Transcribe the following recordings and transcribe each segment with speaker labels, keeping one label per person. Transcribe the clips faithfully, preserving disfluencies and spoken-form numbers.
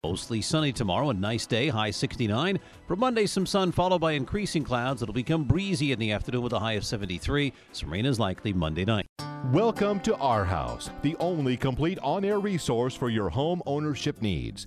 Speaker 1: Mostly sunny tomorrow, a nice day, high sixty-nine. For Monday, some sun followed by increasing clouds. It'll become breezy in the afternoon with a high of seventy-three. Some rain is likely Monday night.
Speaker 2: Welcome to Our House, the only complete on-air resource for your home ownership needs.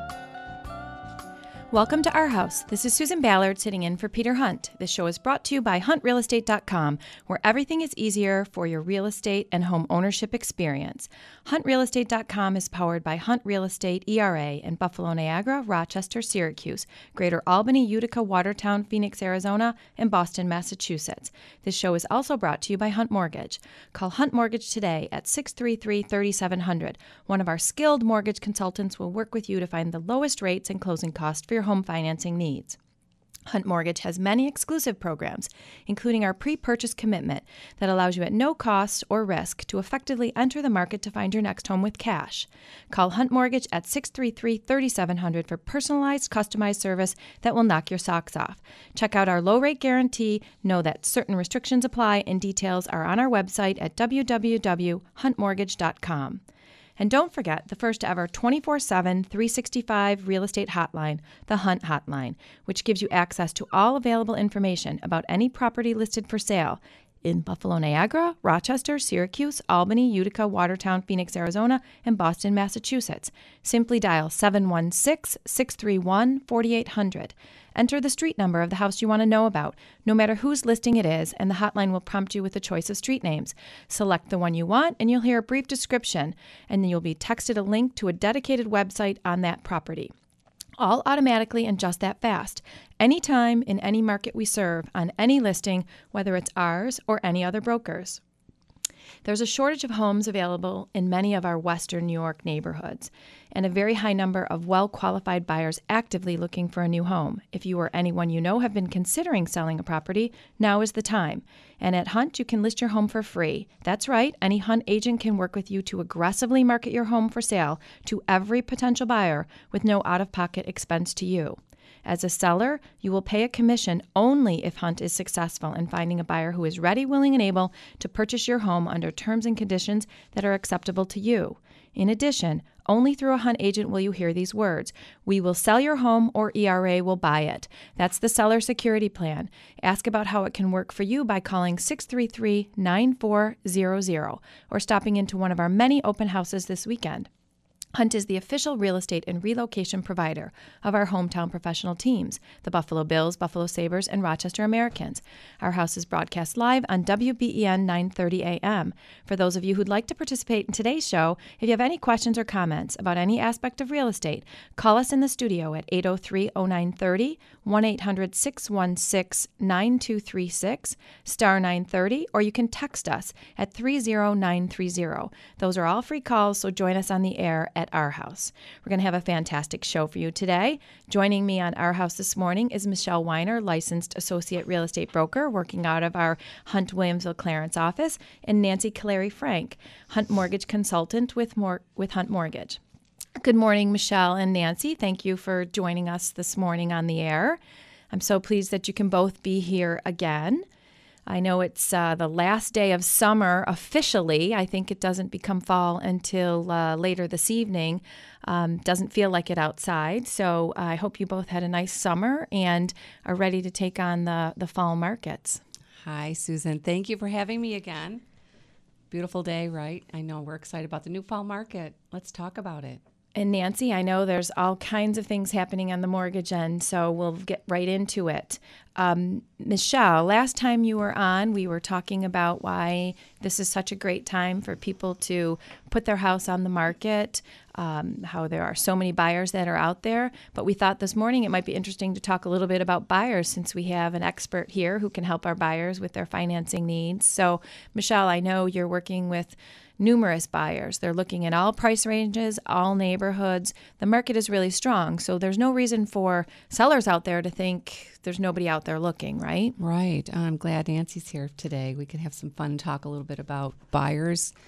Speaker 3: Welcome to Our House. This is Susan Ballard sitting in for Peter Hunt. This show is brought to you by hunt real estate dot com, where everything is easier for your real estate and home ownership experience. hunt real estate dot com is powered by Hunt Real Estate E R A in Buffalo, Niagara, Rochester, Syracuse, Greater Albany, Utica, Watertown, Phoenix, Arizona, and Boston, Massachusetts. This show is also brought to you by Hunt Mortgage. Call Hunt Mortgage today at six three three, three seven zero zero. One of our skilled mortgage consultants will work with you to find the lowest rates and closing costs for your home financing needs. Hunt Mortgage has many exclusive programs, including our pre-purchase commitment that allows you at no cost or risk to effectively enter the market to find your next home with cash. Call Hunt Mortgage at six three three, three seven zero zero for personalized, customized service that will knock your socks off. Check out our low-rate guarantee, know that certain restrictions apply, and details are on our website at w w w dot hunt mortgage dot com. And don't forget the first ever twenty-four seven, three sixty-five real estate hotline, the Hunt Hotline, which gives you access to all available information about any property listed for sale in Buffalo, Niagara, Rochester, Syracuse, Albany, Utica, Watertown, Phoenix, Arizona, and Boston, Massachusetts. Simply dial seven one six, six three one, four eight zero zero. Enter the street number of the house you want to know about, no matter whose listing it is, and the hotline will prompt you with a choice of street names. Select the one you want, and you'll hear a brief description, and then you'll be texted a link to a dedicated website on that property. All automatically and just that fast. Anytime, in any market we serve, on any listing, whether it's ours or any other brokers. There's a shortage of homes available in many of our Western New York neighborhoods, and a very high number of well-qualified buyers actively looking for a new home. If you or anyone you know have been considering selling a property, now is the time. And at Hunt, you can list your home for free. That's right, any Hunt agent can work with you to aggressively market your home for sale to every potential buyer with no out-of-pocket expense to you. As a seller, you will pay a commission only if Hunt is successful in finding a buyer who is ready, willing, and able to purchase your home under terms and conditions that are acceptable to you. In addition, only through a Hunt agent will you hear these words: "We will sell your home," or "E R A will buy it." That's the Seller Security Plan. Ask about how it can work for you by calling six three three, nine four zero zero or stopping into one of our many open houses this weekend. Hunt is the official real estate and relocation provider of our hometown professional teams, the Buffalo Bills, Buffalo Sabres, and Rochester Americans. Our house is broadcast live on W B E N nine thirty A M. For those of you who'd like to participate in today's show, if you have any questions or comments about any aspect of real estate, call us in the studio at eight oh three, oh nine three oh, one eight hundred, six one six, nine two three six, star nine thirty, or you can text us at three oh nine three oh. Those are all free calls, so join us on the air at Our House. We're going to have a fantastic show for you today. Joining me on Our House this morning is Michelle Weiner, licensed associate real estate broker working out of our Hunt Williamsville Clarence office, and Nancy Caleri Frank, Hunt Mortgage consultant with Mor- with Hunt Mortgage. Good morning, Michelle and Nancy. Thank you for joining us this morning on the air. I'm so pleased that you can both be here again. I know it's uh, the last day of summer officially. I think it doesn't become fall until uh, later this evening. Um, doesn't feel like it outside. So I hope you both had a nice summer and are ready to take on the, the fall markets.
Speaker 4: Hi, Susan. Thank you for having me again. Beautiful day, right? I know we're excited about the new fall market. Let's talk about it.
Speaker 3: And Nancy, I know there's all kinds of things happening on the mortgage end, so we'll get right into it. Um, Michelle, last time you were on, we were talking about why this is such a great time for people to put their house on the market, um, how there are so many buyers that are out there. But we thought this morning it might be interesting to talk a little bit about buyers, since we have an expert here who can help our buyers with their financing needs. So, Michelle, I know you're working with numerous buyers. They're looking at all price ranges, all neighborhoods. The market is really strong, so there's no reason for sellers out there to think there's nobody out there looking, right?
Speaker 4: Right. I'm glad Nancy's here today. We can have some fun, talk a little bit about buyers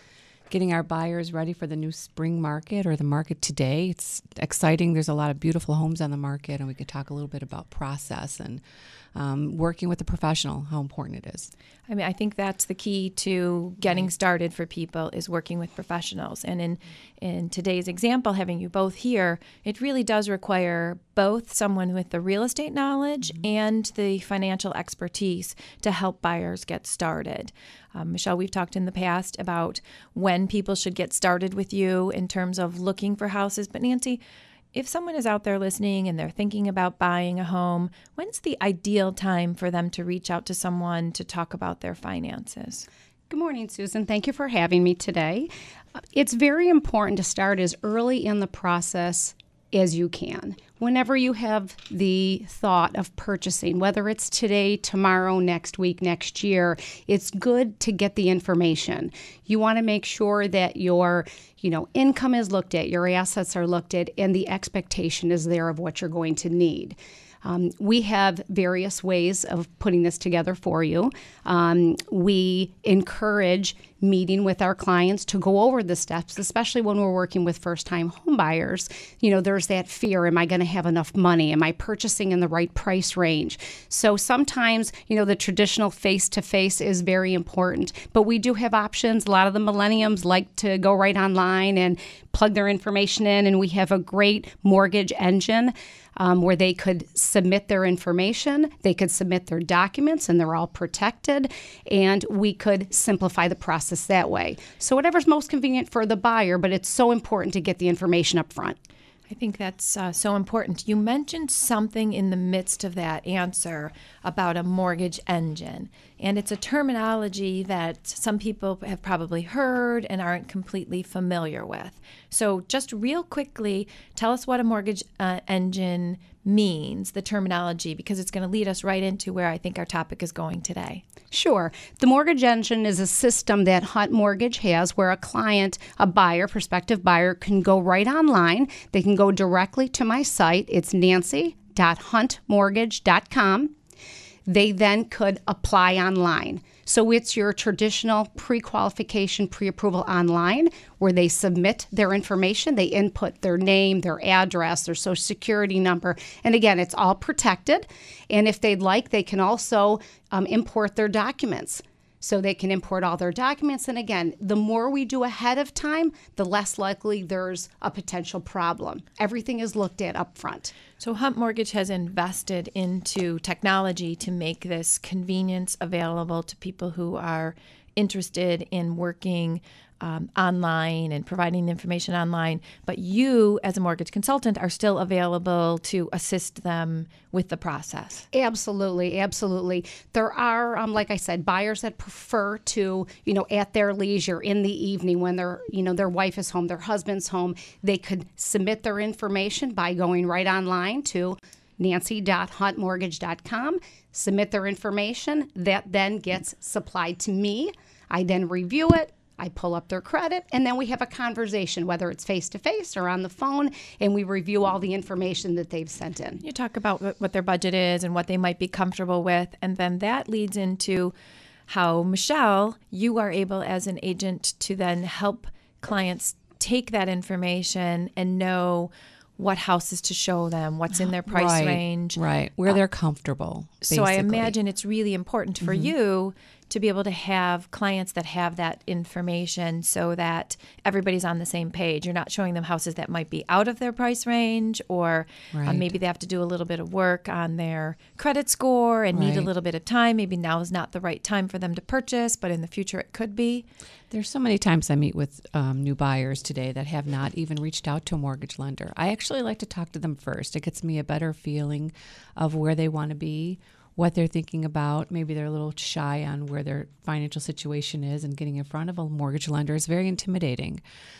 Speaker 4: getting our buyers ready for the new spring market or the market today. It's exciting. There's a lot of beautiful homes on the market, and we could talk a little bit about process and um, working with a professional, how important it is.
Speaker 3: I mean, I think that's the key to getting started for people is working with professionals. And in, in today's example, having you both here, it really does require both someone with the real estate knowledge mm-hmm. and the financial expertise to help buyers get started. Um, Michelle, we've talked in the past about when people should get started with you in terms of looking for houses. But Nancy, if someone is out there listening and they're thinking about buying a home, when's the ideal time for them to reach out to someone to talk about their finances?
Speaker 5: Good morning, Susan. Thank you for having me today. It's very important to start as early in the process as you can. Whenever you have the thought of purchasing, whether it's today, tomorrow, next week, next year, it's good to get the information. You want to make sure that your, you know, income is looked at, your assets are looked at, and the expectation is there of what you're going to need. Um, we have various ways of putting this together for you. Um, we encourage meeting with our clients to go over the steps, especially when we're working with first-time home buyers. You know, there's that fear, am I going to have enough money? Am I purchasing in the right price range? So sometimes, you know, the traditional face-to-face is very important, but we do have options. A lot of the millennials like to go right online and plug their information in, and we have a great mortgage engine Um, where they could submit their information, they could submit their documents, and they're all protected, and we could simplify the process that way. So whatever's most convenient for the buyer, but it's so important to get the information up front.
Speaker 3: I think that's uh, so important. You mentioned something in the midst of that answer about a mortgage engine, and it's a terminology that some people have probably heard and aren't completely familiar with. So just real quickly, tell us what a mortgage uh, engine means, the terminology, because it's going to lead us right into where I think our topic is going today.
Speaker 5: Sure. The mortgage engine is a system that Hunt Mortgage has where a client, a buyer, prospective buyer, can go right online. They can go directly to my site. It's nancy dot hunt mortgage dot com. They then could apply online. So it's your traditional pre-qualification, pre-approval online where they submit their information. They input their name, their address, their social security number. And again, it's all protected. And if they'd like, they can also um, import their documents. So they can import all their documents. And again, the more we do ahead of time, the less likely there's a potential problem. Everything is looked at up front.
Speaker 3: So Hunt Mortgage has invested into technology to make this convenience available to people who are interested in working um, online and providing information online. But you, as a mortgage consultant, are still available to assist them with the process.
Speaker 5: Absolutely, absolutely. There are, um, like I said, buyers that prefer to, you know, at their leisure in the evening when their, you know, their wife is home, their husband's home, they could submit their information by going right online to nancy dot hunt mortgage dot com, submit their information. That then gets supplied to me. I then review it. I pull up their credit, and then we have a conversation, whether it's face-to-face or on the phone, and we review all the information that they've sent in.
Speaker 3: You talk about what their budget is and what they might be comfortable with, and then that leads into how, Michelle, you are able as an agent to then help clients take that information and know what houses to show them, what's in their price
Speaker 4: right,
Speaker 3: range.
Speaker 4: Right, where uh, they're comfortable, basically.
Speaker 3: So I imagine it's really important for
Speaker 4: mm-hmm.
Speaker 3: you to be able to have clients that have that information so that everybody's on the same page. You're not showing them houses that might be out of their price range, or
Speaker 4: right.
Speaker 3: uh, maybe they have to do a little bit of work on their credit score and
Speaker 4: right.
Speaker 3: need a little bit of time. Maybe now is not the right time for them to purchase, but in the future it could be.
Speaker 4: There's so many times I meet with um, new buyers today that have not even reached out to a mortgage lender. I actually like to talk to them first. It gets me a better feeling of where they want to be, what they're thinking about. Maybe they're a little shy on where their financial situation is, and getting in front of a mortgage lender is very intimidating.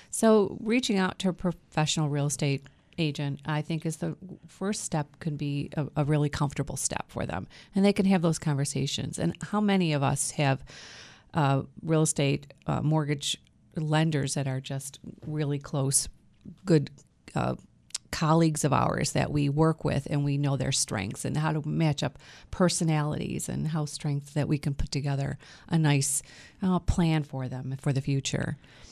Speaker 4: So reaching out to a professional real estate agent, I think, is the first step, could be a, a really comfortable step for them. And they can have those conversations. And how many of us have uh, real estate uh, mortgage lenders that are just really close, good uh colleagues of ours that we work with, and we know their strengths and how to match up personalities and how strengths that we can put together a nice uh, plan for them for the future.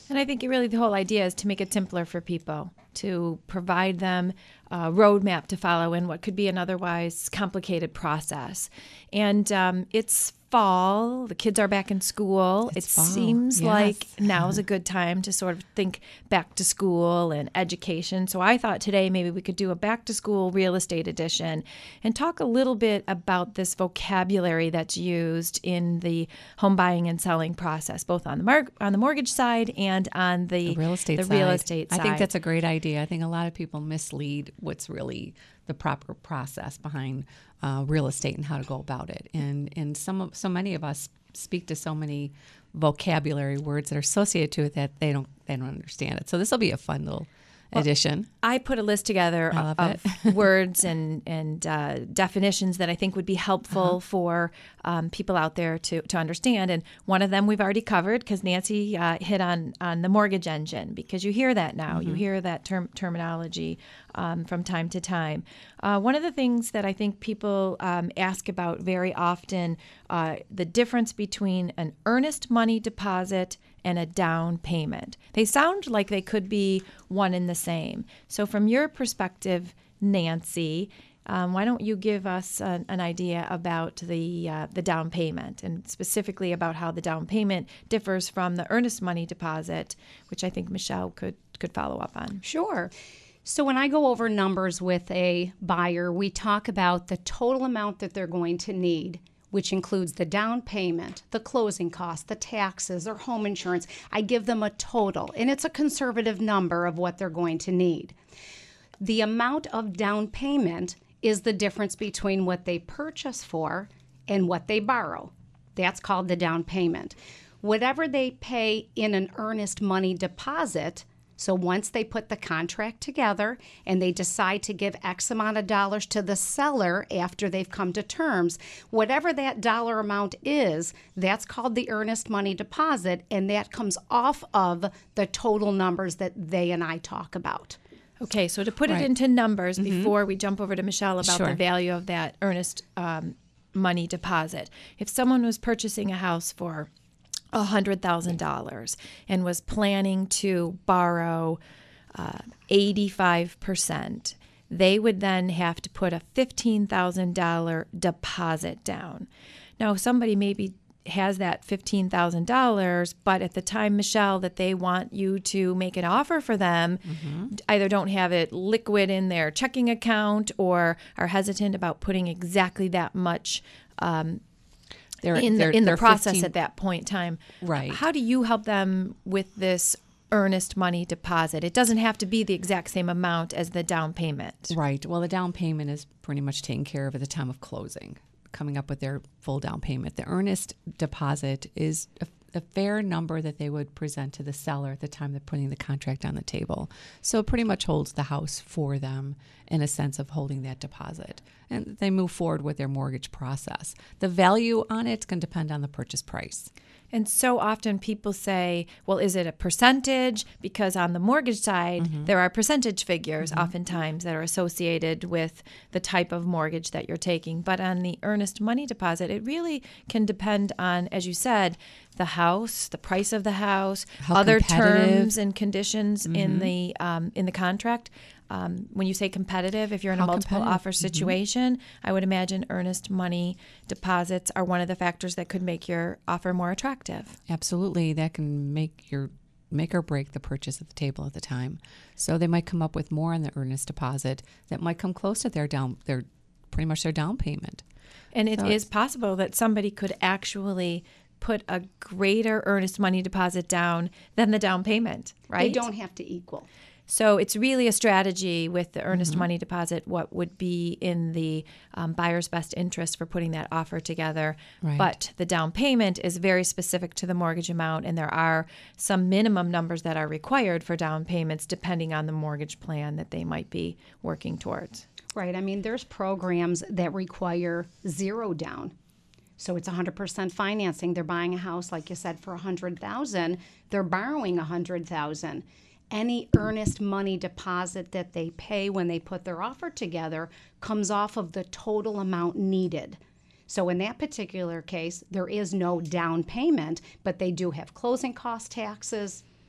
Speaker 3: And I think it really the whole idea is to make it simpler for people, to provide them a roadmap to follow in what could be an otherwise complicated process. And um, it's fall. The kids are back in school.
Speaker 4: It's
Speaker 3: it
Speaker 4: fall,
Speaker 3: seems
Speaker 4: yes.
Speaker 3: like now is a good time to sort of think back to school and education. So I thought today maybe we could do a back to school real estate edition and talk a little bit about this vocabulary that's used in the home buying and selling process, both on the mar- on the mortgage side and on the,
Speaker 4: The real estate
Speaker 3: the
Speaker 4: side.
Speaker 3: real estate
Speaker 4: I
Speaker 3: side.
Speaker 4: think that's a great idea. I think a lot of people mislead what's really the proper process behind uh, real estate and how to go about it. And and some of, so many of us speak to so many vocabulary words that are associated to it that they don't they don't understand it. So this will be a fun little edition.
Speaker 3: I put a list together
Speaker 4: I
Speaker 3: of,
Speaker 4: love
Speaker 3: of words and and uh, definitions that I think would be helpful
Speaker 4: Uh-huh.
Speaker 3: for um, people out there to, to understand. And one of them we've already covered because Nancy uh, hit on on the mortgage engine, because you hear that now.
Speaker 4: Mm-hmm.
Speaker 3: You hear that term terminology um, from time to time. Uh, one of the things that I think people um, ask about very often, uh, the difference between an earnest money deposit and a down payment. They sound like they could be one and the same. So from your perspective, Nancy, um, why don't you give us an, an idea about the uh, the down payment, and specifically about how the down payment differs from the earnest money deposit, which I think Michelle could could follow up on.
Speaker 5: Sure. So when I go over numbers with a buyer, we talk about the total amount that they're going to need, which includes the down payment, the closing costs, the taxes, their home insurance. I give them a total, and it's a conservative number of what they're going to need. The amount of down payment is the difference between what they purchase for and what they borrow. That's called the down payment. Whatever they pay in an earnest money deposit, so once they put the contract together and they decide to give X amount of dollars to the seller after they've come to terms, whatever that dollar amount is, that's called the earnest money deposit, and that comes off of the total numbers that they and I talk about.
Speaker 3: Okay, so to put
Speaker 4: Right.
Speaker 3: it into numbers before we jump over to Michelle about
Speaker 4: Sure.
Speaker 3: the value of that earnest um, money deposit. If someone was purchasing a house for one hundred thousand dollars and was planning to borrow uh, eighty-five percent, they would then have to put a fifteen thousand dollars deposit down. Now, if somebody maybe has that fifteen thousand dollars, but at the time, Michelle, that they want you to make an offer for them, mm-hmm. either don't have it liquid in their checking account or are hesitant about putting exactly that much um,
Speaker 4: They're,
Speaker 3: in the,
Speaker 4: they're-
Speaker 3: in the
Speaker 4: they're
Speaker 3: process
Speaker 4: fifteen
Speaker 3: at that point in time.
Speaker 4: Right.
Speaker 3: How do you help them with this earnest money deposit? It doesn't have to be the exact same amount as the down payment.
Speaker 4: Right. Well, the down payment is pretty much taken care of at the time of closing, coming up with their full down payment. The earnest deposit is a, a fair number that they would present to the seller at the time they're putting the contract on the table. So it pretty much holds the house for them in a sense of holding that deposit. And they move forward with their mortgage process. The value on it can depend on the purchase price.
Speaker 3: And so often people say, well, is it a percentage? Because on the mortgage side, mm-hmm. there are percentage figures mm-hmm. oftentimes that are associated with the type of mortgage that you're taking. But on the earnest money deposit, it really can depend on, as you said, the house, the price of the house,
Speaker 4: How
Speaker 3: other
Speaker 4: competitive.
Speaker 3: terms and conditions mm-hmm. in the um, in the contract. Um, when you say competitive, if you're in
Speaker 4: How
Speaker 3: a multiple
Speaker 4: competitive.
Speaker 3: offer situation, mm-hmm. I would imagine earnest money deposits are one of the factors that could make your offer more attractive.
Speaker 4: Absolutely. That can make your make or break the purchase at the table at the time. So they might come up with more on the earnest deposit that might come close to their down their pretty much their down payment.
Speaker 3: And it
Speaker 4: So
Speaker 3: is
Speaker 4: it's-
Speaker 3: possible that somebody could actually put a greater earnest money deposit down than the down payment, right?
Speaker 5: They don't have to equal.
Speaker 3: So it's really a strategy with the earnest mm-hmm. money deposit, what would be in the um, buyer's best interest for putting that offer together.
Speaker 4: Right.
Speaker 3: But the down payment is very specific to the mortgage amount, and there are some minimum numbers that are required for down payments depending on the mortgage plan that they might be working towards.
Speaker 5: Right. I mean, there's programs that require zero down. So it's one hundred percent financing. They're buying a house, like you said, for one hundred thousand dollars. They're borrowing one hundred thousand dollars. Any earnest money deposit that they pay when they put their offer together comes off of the total amount needed. So in that particular case, there is no down payment, but they do have closing cost taxes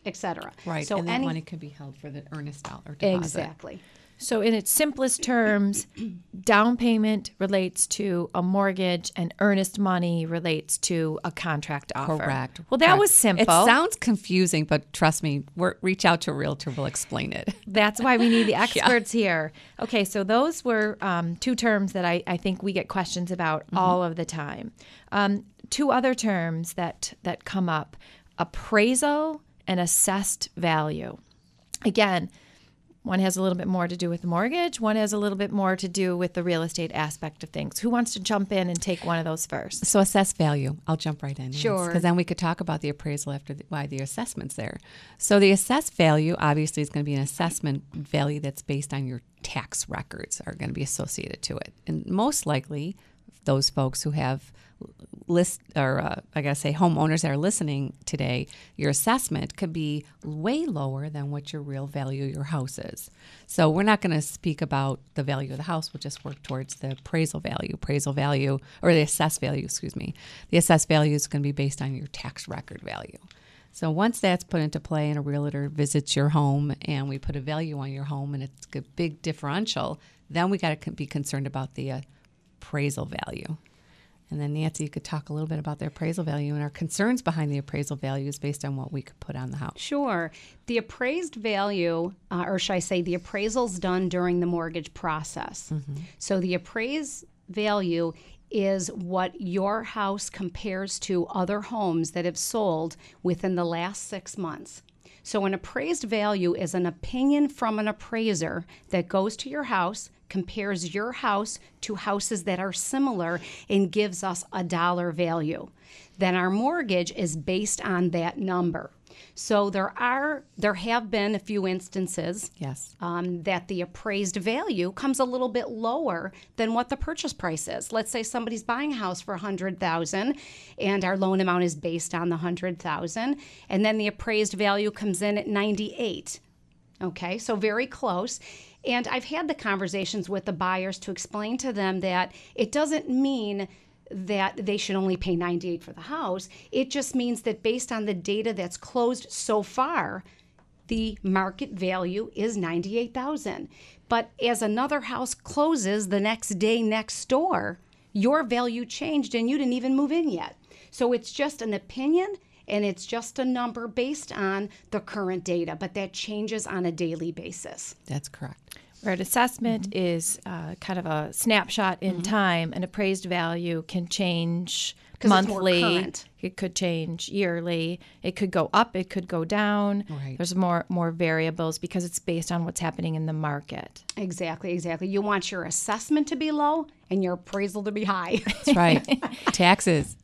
Speaker 5: et cetera.
Speaker 4: Right,
Speaker 5: So
Speaker 4: and that
Speaker 5: any,
Speaker 4: money can be held for the earnest dollar deposit.
Speaker 5: exactly.
Speaker 3: So, in its simplest terms, down payment relates to a mortgage, and earnest money relates to a contract offer.
Speaker 4: Correct.
Speaker 3: Well, that
Speaker 4: Correct.
Speaker 3: was simple.
Speaker 4: It sounds confusing, but trust me, we're, reach out to a realtor. We'll explain it.
Speaker 3: That's why we need the experts here. Okay, so those were um, two terms that I, I think we get questions about mm-hmm. all of the time. Um, two other terms that, that come up, appraisal and assessed value. Again, one has a little bit more to do with the mortgage. One has a little bit more to do with the real estate aspect of things. Who wants to jump in and take one of those first?
Speaker 4: So assessed value. I'll jump right in.
Speaker 5: Sure.
Speaker 4: Because then we could talk about the appraisal after the, why the assessment's there. So the assessed value obviously is going to be an assessment value that's based on your tax records are going to be associated to it. And most likely those folks who have list or uh, I gotta say homeowners that are listening today, your assessment could be way lower than what your real value of your house is. So we're not going to speak about the value of the house. We'll just work towards the appraisal value, appraisal value, or the assessed value, excuse me. The assessed value is going to be based on your tax record value. So once that's put into play and a realtor visits your home and we put a value on your home and it's a big differential, then we got to be concerned about the uh, appraisal value. And then, Nancy, you could talk a little bit about the appraisal value and our concerns behind the appraisal values based on what we could put on the house.
Speaker 5: Sure. The appraised value, uh, or should I say the appraisal's done during the mortgage process. Mm-hmm. So the appraised value is what your house compares to other homes that have sold within the last six months. So an appraised value is an opinion from an appraiser that goes to your house, compares your house to houses that are similar, and gives us a dollar value. Then our mortgage is based on that number. So there are, there have been a few instances
Speaker 4: yes.
Speaker 5: um, that the appraised value comes a little bit lower than what the purchase price is. Let's say somebody's buying a house for one hundred thousand dollars and our loan amount is based on the one hundred thousand dollars, and then the appraised value comes in at ninety-eight. Okay, so very close. And I've had the conversations with the buyers to explain to them that it doesn't mean that they should only pay ninety-eight for the house. It just means that based on the data that's closed so far, the market value is ninety-eight thousand. But as another house closes the next day next door, your value changed and you didn't even move in yet. So it's just an opinion and it's just a number based on the current data, but that changes on a daily basis.
Speaker 4: That's correct.
Speaker 3: Where an assessment mm-hmm. is uh, kind of a snapshot in mm-hmm. time, an appraised value can change monthly. It could change yearly. It could go up. It could go down.
Speaker 4: Right.
Speaker 3: There's more more variables because it's based on what's happening in the market.
Speaker 5: Exactly, exactly. You want your assessment to be low and your appraisal to be high.
Speaker 4: That's right. Taxes.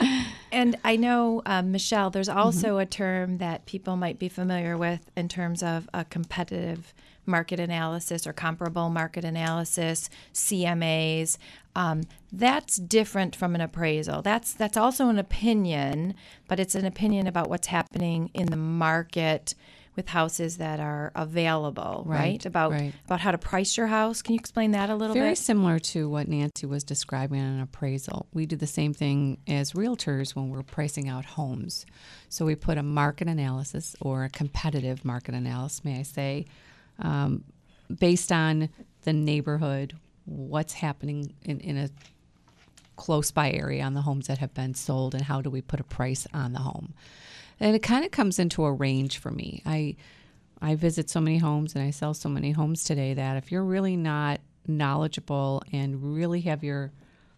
Speaker 3: And I know, um, Michelle, there's also
Speaker 4: mm-hmm.
Speaker 3: a term that people might be familiar with in terms of a competitive market analysis or comparable market analysis, C M As. Um, that's different from an appraisal. That's that's also an opinion, but it's an opinion about what's happening in the market with houses that are available, right?
Speaker 4: Right,
Speaker 3: About
Speaker 4: right.
Speaker 3: about how to price your house. Can you explain that a little
Speaker 4: Very
Speaker 3: bit?
Speaker 4: Very similar to what Nancy was describing in an appraisal. We do the same thing as realtors when we're pricing out homes. So we put a market analysis or a competitive market analysis, may I say, um, based on the neighborhood, what's happening in, in a close by area on the homes that have been sold, and how do we put a price on the home. And it kind of comes into a range for me. I I visit so many homes and I sell so many homes today that if you're really not knowledgeable and really have your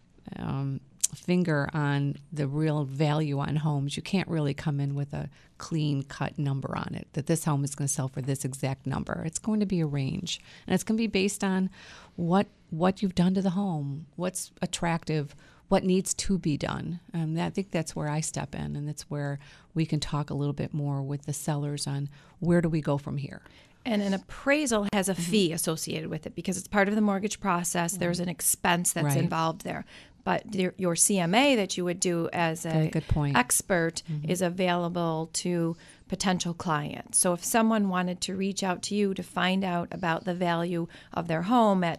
Speaker 4: um, finger on the real value on homes, you can't really come in with a clean cut number on it, that this home is going to sell for this exact number. It's going to be a range, and it's going to be based on what what you've done to the home, what's attractive, what needs to be done. Um, I think that's where I step in, and that's where we can talk a little bit more with the sellers on where do we go from here.
Speaker 3: And an appraisal has a fee associated with it because it's part of the mortgage process. There's an expense that's
Speaker 4: Right.
Speaker 3: involved there. But your, your C M A that you would do as
Speaker 4: Very
Speaker 3: a
Speaker 4: good point.
Speaker 3: expert
Speaker 4: Mm-hmm.
Speaker 3: is available to potential clients. So if someone wanted to reach out to you to find out about the value of their home at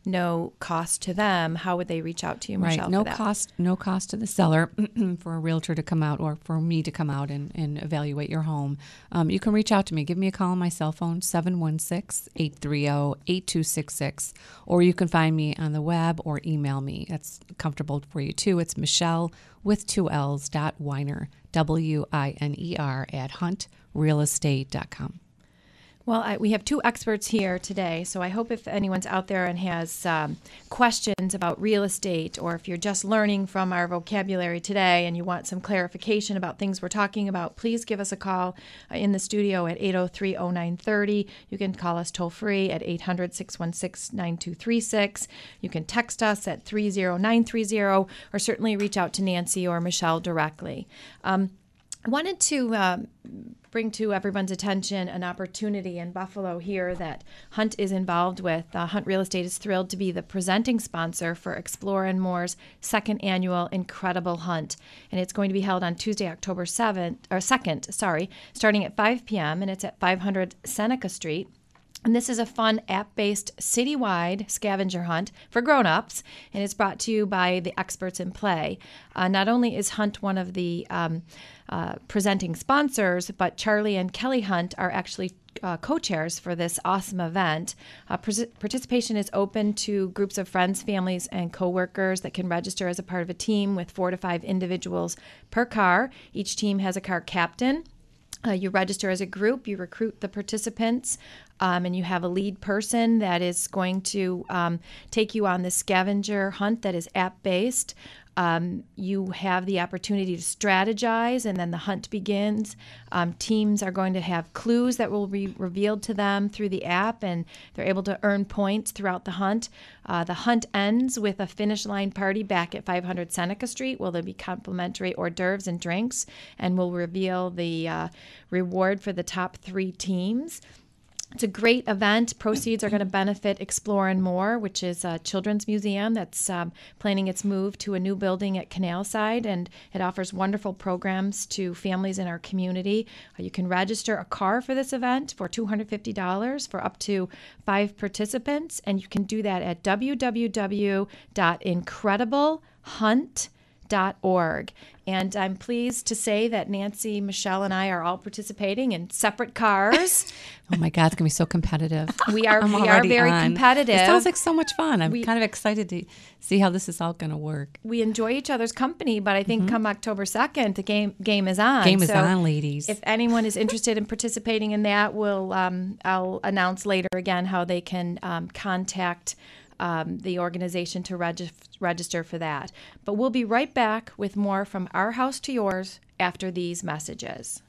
Speaker 3: no cost to them, how would they reach out to you,
Speaker 4: Right.
Speaker 3: Michelle?
Speaker 4: No
Speaker 3: for that?
Speaker 4: cost, no cost to the seller for a realtor to come out or for me to come out and, and evaluate your home. Um, you can reach out to me. Give me a call on my cell phone, seven one six, eight three zero, eight two six six, or you can find me on the web or email me. That's comfortable for you too. It's Michelle with two L's dot Weiner, W I N E R, at hunt real estate dot com.
Speaker 3: Well, I, we have two experts here today, so I hope if anyone's out there and has um, questions about real estate, or if you're just learning from our vocabulary today and you want some clarification about things we're talking about, please give us a call uh, in the studio at eight oh three, oh nine three oh. You can call us toll free at eight hundred, six one six, nine two three six. You can text us at three zero nine three zero, or certainly reach out to Nancy or Michelle directly. Um, I wanted to um, bring to everyone's attention an opportunity in Buffalo here that Hunt is involved with. Uh, Hunt Real Estate is thrilled to be the presenting sponsor for Explore and More's second annual Incredible Hunt, and it's going to be held on Tuesday, October seventh or second, sorry, starting at five p.m. and it's at five hundred Seneca Street. And this is a fun app-based citywide scavenger hunt for grown-ups, and it's brought to you by the experts in play. Uh, not only is Hunt one of the um, uh, presenting sponsors, but Charlie and Kelly Hunt are actually uh, co-chairs for this awesome event. Uh, pres- participation is open to groups of friends, families, and co-workers that can register as a part of a team with four to five individuals per car. Each team has a car captain. Uh, you register as a group, you recruit the participants, um, and you have a lead person that is going to um, take you on this scavenger hunt that is app-based. Um, you have the opportunity to strategize, and then the hunt begins. Um, teams are going to have clues that will be revealed to them through the app, and they're able to earn points throughout the hunt. Uh, the hunt ends with a finish line party back at five hundred Seneca Street. Will there be complimentary hors d'oeuvres and drinks, and we'll reveal the uh, reward for the top three teams. It's a great event. Proceeds are going to benefit Explore and More, which is a children's museum that's um, planning its move to a new building at Canalside, and it offers wonderful programs to families in our community. Uh, you can register a car for this event for two hundred fifty dollars for up to five participants, and you can do that at w w w dot incredible hunt dot org. And I'm pleased to say that Nancy, Michelle, and I are all participating in separate cars.
Speaker 4: Oh my God, it's gonna be so competitive.
Speaker 3: We are
Speaker 4: I'm
Speaker 3: we are
Speaker 4: already
Speaker 3: very
Speaker 4: on.
Speaker 3: competitive.
Speaker 4: It sounds like so much fun. I'm
Speaker 3: We-
Speaker 4: kind of excited to see how this is all gonna work.
Speaker 3: We enjoy each other's company, but I think come October second, the game game is on.
Speaker 4: Game is
Speaker 3: So
Speaker 4: on, ladies.
Speaker 3: If anyone is interested in participating in that, we'll um, I'll announce later again how they can um, contact um, the organization to regi- register for that. But we'll be right back with more from Our House to Yours after these messages.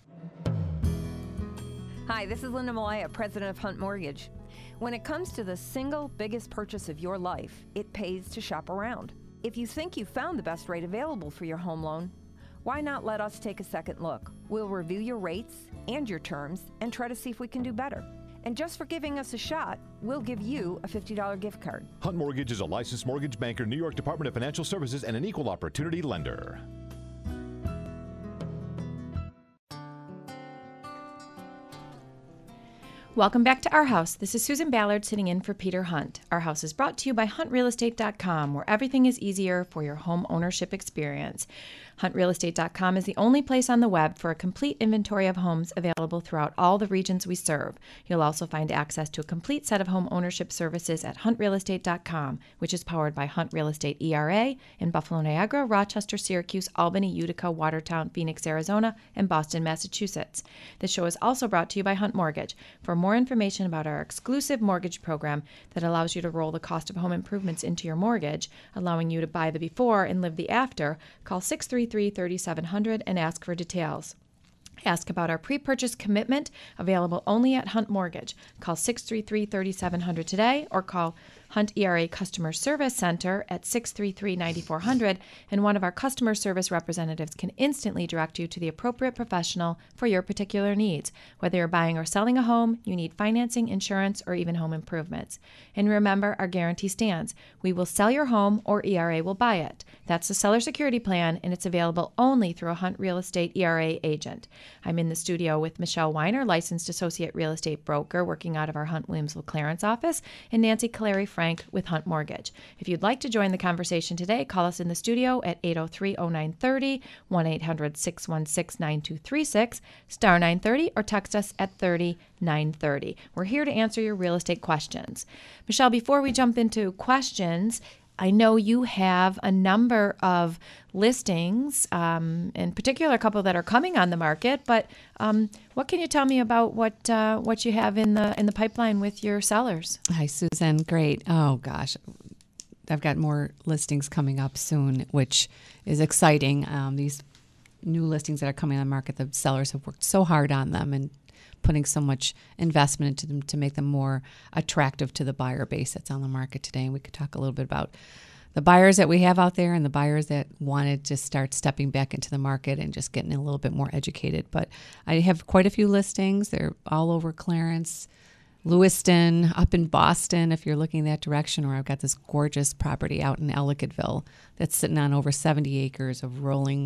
Speaker 6: Hi, this is Linda Malaya, president of Hunt Mortgage. When it comes to the single biggest purchase of your life, it pays to shop around. If you think you found the best rate available for your home loan, why not let us take a second look? We'll review your rates and your terms and try to see if we can do better. And just for giving us a shot, we'll give you a fifty dollars gift card.
Speaker 2: Hunt Mortgage is a licensed mortgage banker, New York Department of Financial Services, and an equal opportunity lender.
Speaker 3: Welcome back to Our House. This is Susan Ballard sitting in for Peter Hunt. Our House is brought to you by hunt real estate dot com, where everything is easier for your home ownership experience. hunt real estate dot com is the only place on the web for a complete inventory of homes available throughout all the regions we serve. You'll also find access to a complete set of home ownership services at hunt real estate dot com, which is powered by Hunt Real Estate E R A in Buffalo, Niagara, Rochester, Syracuse, Albany, Utica, Watertown, Phoenix, Arizona, and Boston, Massachusetts. This show is also brought to you by Hunt Mortgage. For more information about our exclusive mortgage program that allows you to roll the cost of home improvements into your mortgage, allowing you to buy the before and live the after, call six three three, three seven zero zero and ask for details. Ask about our pre-purchase commitment, available only at Hunt Mortgage. Call six three three, three seven zero zero today, or call Hunt E R A Customer Service Center at six three three, nine four zero zero, and one of our customer service representatives can instantly direct you to the appropriate professional for your particular needs. Whether you're buying or selling a home, you need financing, insurance, or even home improvements. And remember, our guarantee stands. We will sell your home, or E R A will buy it. That's the seller security plan, and it's available only through a Hunt Real Estate E R A agent. I'm in the studio with Michelle Weiner, licensed associate real estate broker working out of our Hunt Williamsville Clarence office, and Nancy Caleri, friend frank with Hunt Mortgage. If you'd like to join the conversation today, call us in the studio at eight oh three, oh nine three oh, one eight hundred, six one six, nine two three six, star nine thirty, or text us at thirty nine thirty. We're here to answer your real estate questions. Michelle, before we jump into questions, I know you have a number of listings, um, in particular a couple that are coming on the market, but um, what can you tell me about what uh, what you have in the in the pipeline with your sellers?
Speaker 4: Hi, Susan. Great. Oh, gosh. I've got more listings coming up soon, which is exciting. Um, these new listings that are coming on the market, the sellers have worked so hard on them and putting so much investment into them to make them more attractive to the buyer base that's on the market today. And we could talk a little bit about the buyers that we have out there and the buyers that wanted to start stepping back into the market and just getting a little bit more educated. But I have quite a few listings. They're all over Clarence, Lewiston, up in Boston, if you're looking that direction, or I've got this gorgeous property out in Ellicottville that's sitting on over seventy acres of rolling,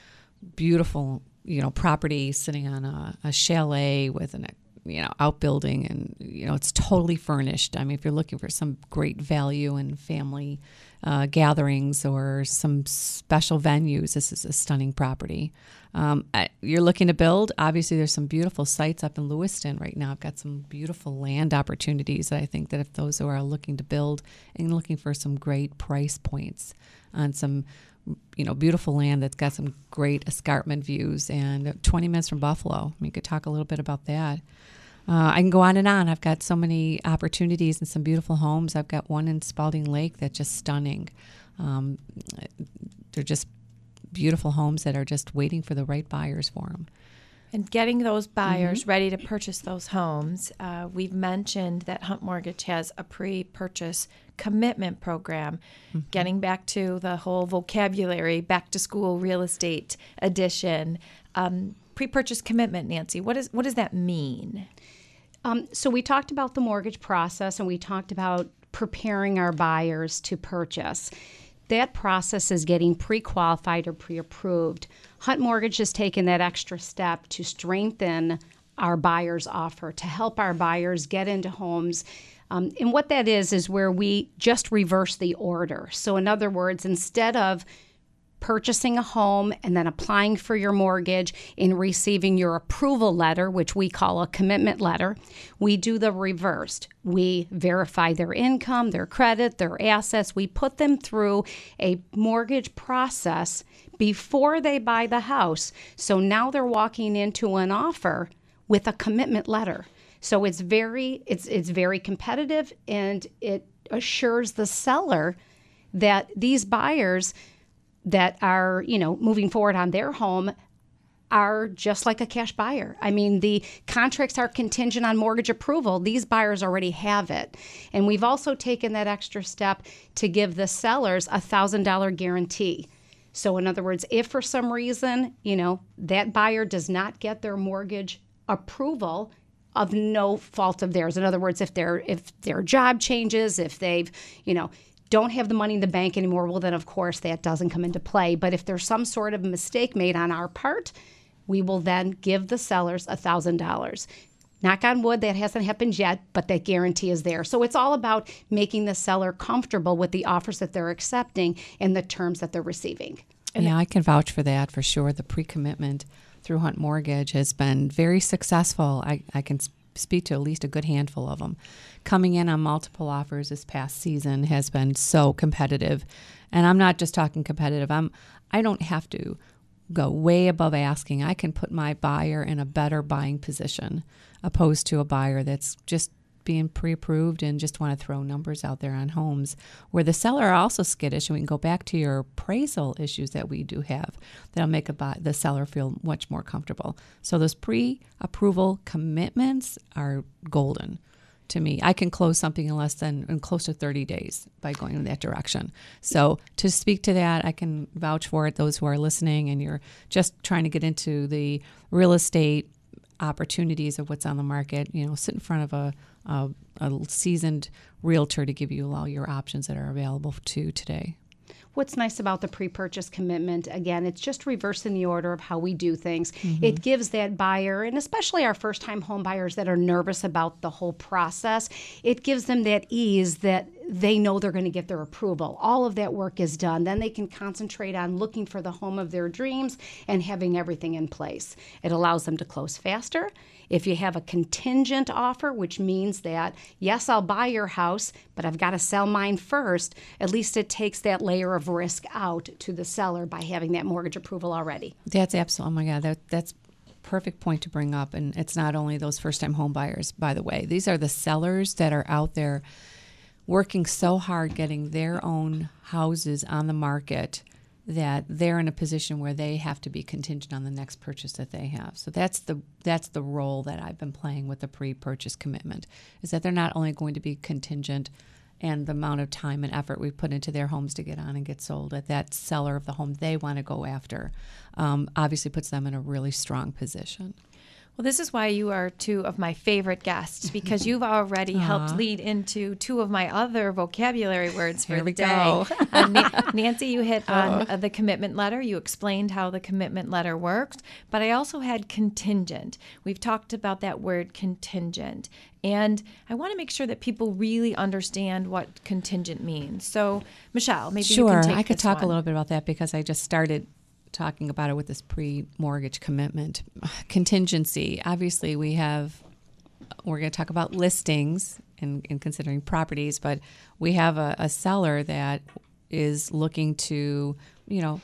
Speaker 4: beautiful, you know, property sitting on a, a chalet with an, you know, outbuilding, and, you know, it's totally furnished. I mean, if you're looking for some great value in family uh, gatherings or some special venues, this is a stunning property. Um, I, you're looking to build, obviously there's some beautiful sites up in Lewiston right now. I've got some beautiful land opportunities that I think that if those who are looking to build and looking for some great price points on some, you know, beautiful land that's got some great escarpment views, and twenty minutes from Buffalo. We could talk a little bit about that. Uh, I can go on and on. I've got so many opportunities and some beautiful homes. I've got one in Spalding Lake that's just stunning. Um, they're just beautiful homes that are just waiting for the right buyers for them.
Speaker 3: And getting those buyers
Speaker 4: Mm-hmm.
Speaker 3: ready to purchase those homes, uh, we've mentioned that Hunt Mortgage has a pre-purchase commitment program. Mm-hmm. Getting back to the whole vocabulary, back to school real estate edition, um, pre-purchase commitment, Nancy, what is what does that mean?
Speaker 5: Um, so we talked about the mortgage process, and we talked about preparing our buyers to purchase. That process is getting pre-qualified or pre-approved. Hunt Mortgage has taken that extra step to strengthen our buyers' offer, to help our buyers get into homes. Um, and what that is, is where we just reverse the order. So in other words, instead of purchasing a home and then applying for your mortgage and receiving your approval letter, which we call a commitment letter, we do the reversed. We verify their income, their credit, their assets. We put them through a mortgage process before they buy the house. So now they're walking into an offer with a commitment letter. So it's very it's it's very competitive, and it assures the seller that these buyers that are, you know, moving forward on their home are just like a cash buyer. I mean, the contracts are contingent on mortgage approval. These buyers already have it. And we've also taken that extra step to give the sellers a one thousand dollars guarantee. So in other words, if for some reason, you know, that buyer does not get their mortgage approval of no fault of theirs. In other words, if their if their job changes, if they've, you know, don't have the money in the bank anymore, well, then, of course, that doesn't come into play. But if there's some sort of mistake made on our part, we will then give the sellers one thousand dollars. Knock on wood, that hasn't happened yet, but that guarantee is there. So it's all about making the seller comfortable with the offers that they're accepting and the terms that they're receiving.
Speaker 4: Yeah, I can vouch for that for sure. The pre-commitment through Hunt Mortgage has been very successful. I, I can speak to at least a good handful of them. Coming in on multiple offers this past season has been so competitive. And I'm not just talking competitive. I'm, I don't have to go way above asking. I can put my buyer in a better buying position opposed to a buyer that's just being pre-approved and just want to throw numbers out there on homes, where the seller are also skittish. And we can go back to your appraisal issues that we do have that'll make a buy, the seller feel much more comfortable. So those pre-approval commitments are golden to me. I can close something in less than in close to thirty days by going in that direction. So to speak to that, I can vouch for it. Those who are listening and you're just trying to get into the real estate opportunities of what's on the market, you know, sit in front of a, a, a seasoned realtor to give you all your options that are available to today.
Speaker 5: what's nice about the pre-purchase commitment, again, it's just reversing the order of how we do things. Mm-hmm. It gives that buyer, and especially our first-time home buyers that are nervous about the whole process, it gives them that ease that they know they're going to get their approval. All of that work is done. Then they can concentrate on looking for the home of their dreams and having everything in place. It allows them to close faster. If you have a contingent offer, which means that, yes, I'll buy your house, but I've got to sell mine first, at least it takes that layer of risk out to the seller by having that mortgage approval already.
Speaker 4: That's absolutely, oh my God, that, that's perfect point to bring up. And it's not only those first-time home buyers, by the way. These are the sellers that are out there working so hard getting their own houses on the market that they're in a position where they have to be contingent on the next purchase that they have. So that's the that's the role that I've been playing with the pre-purchase commitment, is that they're not only going to be contingent and the amount of time and effort we put into their homes to get on and get sold, that that seller of the home they want to go after um, obviously puts them in a really strong position.
Speaker 3: Well, this is why you are two of my favorite guests, because you've already
Speaker 4: Aww.
Speaker 3: helped lead into two of my other vocabulary words for
Speaker 4: Here
Speaker 3: the
Speaker 4: we
Speaker 3: day.
Speaker 4: go.
Speaker 3: uh, Na- Nancy, you hit on uh, the commitment letter. You explained how the commitment letter works, but I also had contingent. We've talked about that word contingent, and I want to make sure that people really understand what contingent means. So, Michelle, maybe
Speaker 4: sure,
Speaker 3: you can take
Speaker 4: I could
Speaker 3: this
Speaker 4: talk
Speaker 3: one.
Speaker 4: a little bit about that because I just started talking about it with this pre-mortgage commitment. Contingency, obviously we have, we're going to talk about listings and, and considering properties, but we have a, a seller that is looking to, you know,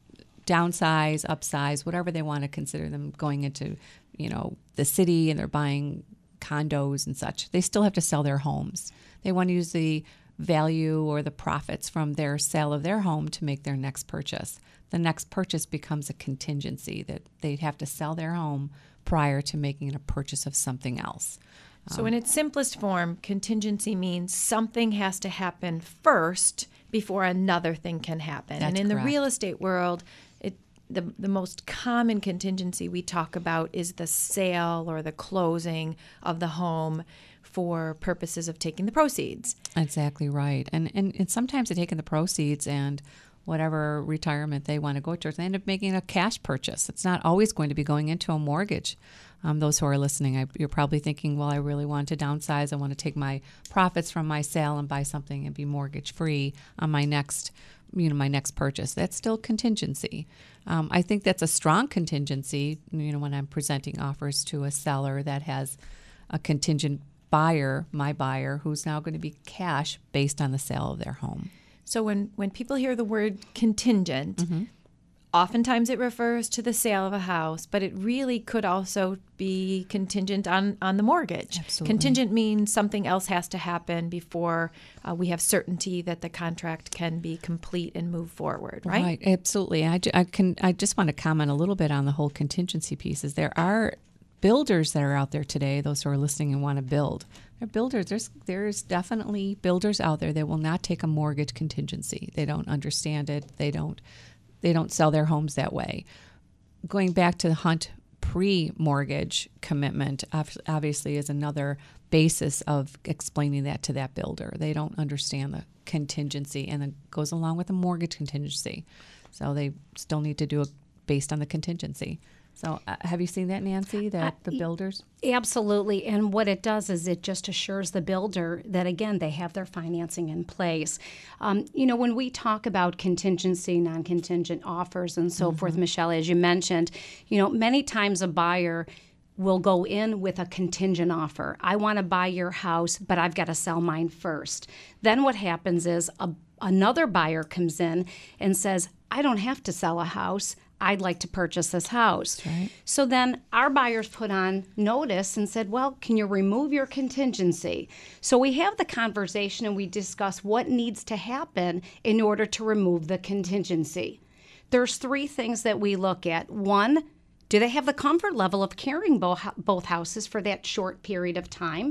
Speaker 4: downsize, upsize, whatever they want to consider them going into, you know, the city, and they're buying condos and such. They still have to sell their homes. They want to use the value or the profits from their sale of their home to make their next purchase. The next purchase becomes a contingency that they'd have to sell their home prior to making a purchase of something else.
Speaker 3: So in its simplest form, contingency means something has to happen first before another thing can happen.
Speaker 4: That's
Speaker 3: and in
Speaker 4: correct.
Speaker 3: the real estate world, it the the most common contingency we talk about is the sale or the closing of the home for purposes of taking the proceeds.
Speaker 4: Exactly right. And, and and sometimes they're taking the proceeds and whatever retirement they want to go towards, they end up making a cash purchase. It's not always going to be going into a mortgage. Um, those who are listening, I, you're probably thinking, well, I really want to downsize. I want to take my profits from my sale and buy something and be mortgage free on my next, you know, my next purchase. That's still contingency. Um, I think that's a strong contingency, you know, when I'm presenting offers to a seller that has a contingent buyer, my buyer, who's now going to be cash based on the sale of their home.
Speaker 3: So when, when people hear the word contingent,
Speaker 4: Mm-hmm.
Speaker 3: oftentimes it refers to the sale of a house, but it really could also be contingent on, on the mortgage.
Speaker 4: Absolutely.
Speaker 3: Contingent means something else has to happen before uh, we have certainty that the contract can be complete and move forward, right?
Speaker 4: Right, absolutely. I, ju- I can. I just want to comment a little bit on the whole contingency pieces. There are builders that are out there today, those who are listening and want to build. They're builders. There's there's definitely builders out there that will not take a mortgage contingency. They don't understand it. They don't they don't sell their homes that way. Going back to the Hunt pre-mortgage commitment, obviously is another basis of explaining that to that builder. They don't understand the contingency, and it goes along with the mortgage contingency. So they still need to do it based on the contingency. So uh, have you seen that, Nancy, that
Speaker 5: Uh,
Speaker 4: the builders?
Speaker 5: Absolutely. And what it does is it just assures the builder that, again, they have their financing in place. Um, you know, when we talk about contingency, non-contingent offers and so forth, Michelle, as you mentioned, you know, many times a buyer will go in with a contingent offer. I want to buy your house, but I've got to sell mine first. Then what happens is a, another buyer comes in and says, I don't have to sell a house. I'd like to purchase this house.
Speaker 4: Right.
Speaker 5: So then our buyers put on notice and said, well, can you remove your contingency? So we have the conversation and we discuss what needs to happen in order to remove the contingency. There's three things that we look at. One, do they have the comfort level of carrying both, both houses for that short period of time?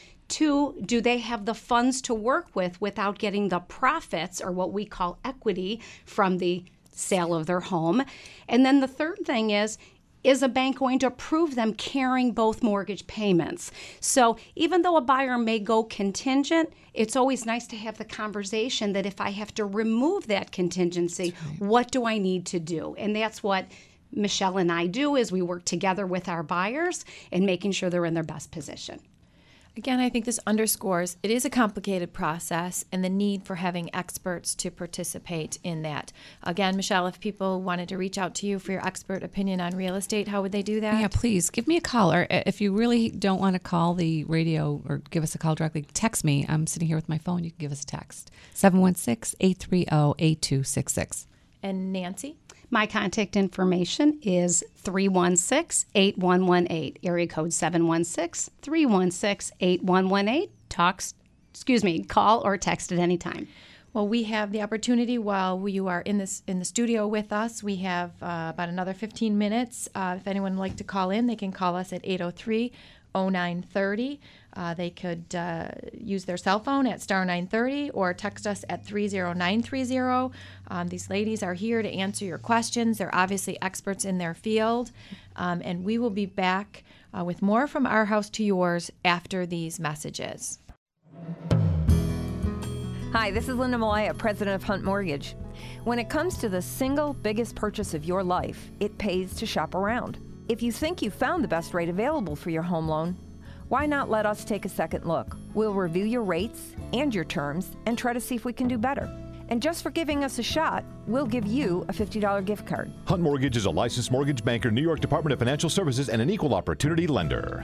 Speaker 5: Two, do they have the funds to work with without getting the profits, or what we call equity, from the sale of their home? And then the third thing is, is a bank going to approve them carrying both mortgage payments? So even though a buyer may go contingent, it's always nice to have the conversation that if I have to remove that contingency, right, what do I need to do? And that's what Michelle and I do, is we work together with our buyers and making sure they're in their best position.
Speaker 3: Again, I think this underscores it is a complicated process and the need for having experts to participate in that. Again, Michelle, if people wanted to reach out to you for your expert opinion on real estate, how would they do that?
Speaker 4: Yeah, please give me a call. Or if you really don't want to call the radio or give us a call directly, text me. I'm sitting here with my phone. You can give us a text. seven one six, eight three zero, eight two six six.
Speaker 3: And Nancy?
Speaker 5: My contact information is three one six, eight one one eight, area code seven one six, three one six, eight one one eight. Talks, excuse me, call or text at any time.
Speaker 3: Well, we have the opportunity while you are in this in the studio with us. We have uh, about another fifteen minutes. Uh, if anyone would like to call in, they can call us at eight oh three, oh nine three oh. Uh, they could uh, use their cell phone at star nine thirty or text us at three oh nine three oh. Um, these ladies are here to answer your questions. They're obviously experts in their field. Um, and we will be back uh, with more from Our House to Yours after these messages.
Speaker 6: Hi, this is Linda Malaya, president of Hunt Mortgage. When it comes to the single biggest purchase of your life, it pays to shop around. If you think you found the best rate available for your home loan, why not let us take a second look? We'll review your rates and your terms and try to see if we can do better. And just for giving us a shot, we'll give you a fifty dollars gift card.
Speaker 2: Hunt Mortgage is a licensed mortgage banker, New York Department of Financial Services, and an equal opportunity lender.